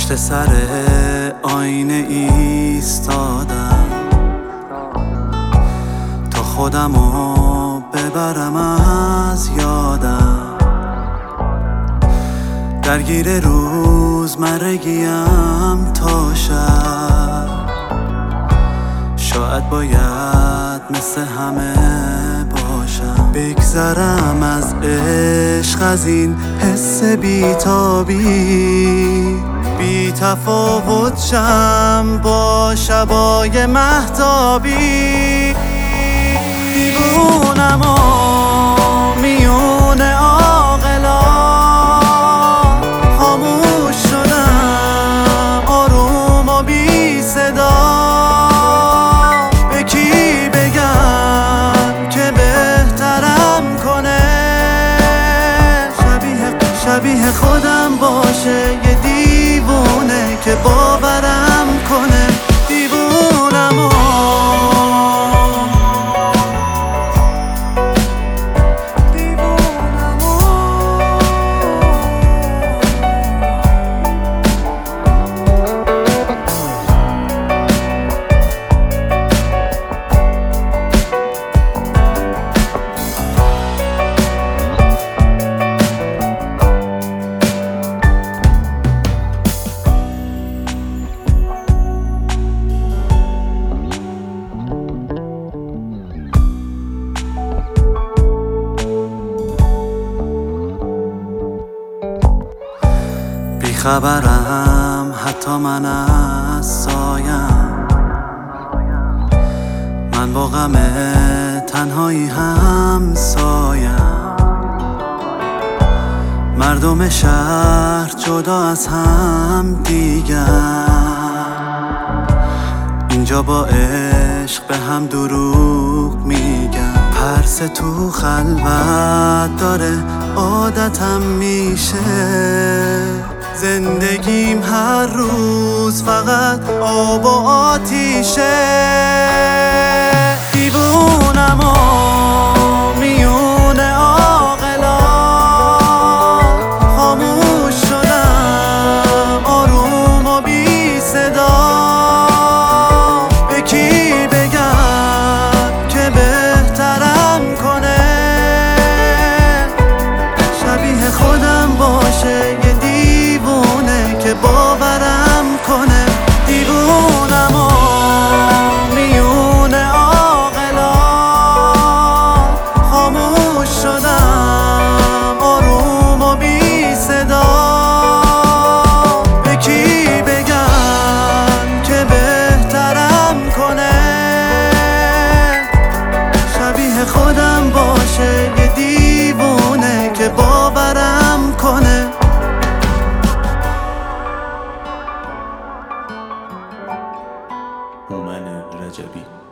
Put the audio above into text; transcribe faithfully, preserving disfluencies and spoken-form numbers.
پشت سر آینه ایستادم تا خودمو ببرم از یادم. درگیر روزمرگیم تا شب، شاید باید مثل همه باشم. بگذرم از عشق، از این حس بیتابی، بی تفاوت شم با شبای مهتابی. دیوونم و میون عاقلا، خاموش شدم آروم و بی صدا. به کی بگم که بهترم کنه، شبیه شبیه خودم باشه، یه دیوونه که باورم کنه. دیوونم و خبرم حتی من از سایم، من با غم تنهایی هم سایم. مردم شهر جدا از هم دیگر، اینجا با عشق به هم دروغ میگن. پرس تو خلوت داره عادتم میشه، زندگیم هر روز فقط آب و آتیشه. دیوونم و میون عاقلا، خاموش شدم آروم و بی صدا. به کی بگم که بهترم کنه، شبیه خودم باشه، یه دیوونه که باورم کنه. دیوونم و میون عاقلا، خاموش شدم آروم و بی صدا. به کی بگم که بهترم کنه، شبیه خودم باشه، یه دیوونه که باورم کنه. هومن رجبی